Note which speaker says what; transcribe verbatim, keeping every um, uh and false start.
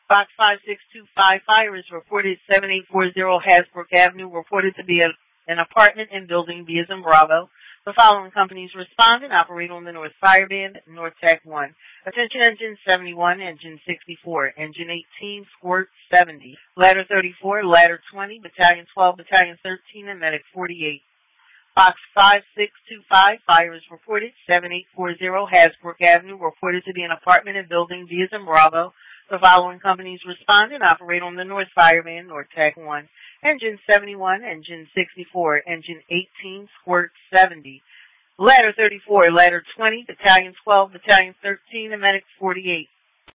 Speaker 1: Box five six two five, fire is reported seven eight four zero Hasbrook Avenue, reported to be a, an apartment and building B as in Bravo. The following companies respond and operate on the North Fire Band, North Tech one. Attention Engine seventy-one, Engine sixty-four, Engine eighteen, Squirt seventy, Ladder thirty-four, Ladder twenty, Battalion twelve, Battalion thirteen, and Medic forty-eight. Box five six two five, fire is reported seven eight four zero Hasbrook Avenue, reported to be an apartment and building B as in Bravo. The following companies respond and operate on the North Fire Band, North Tech one. Engine seventy-one, Engine sixty-four, Engine eighteen, Squirt seventy, Ladder thirty-four, Ladder twenty, Battalion twelve, Battalion thirteen, and Medic forty-eight.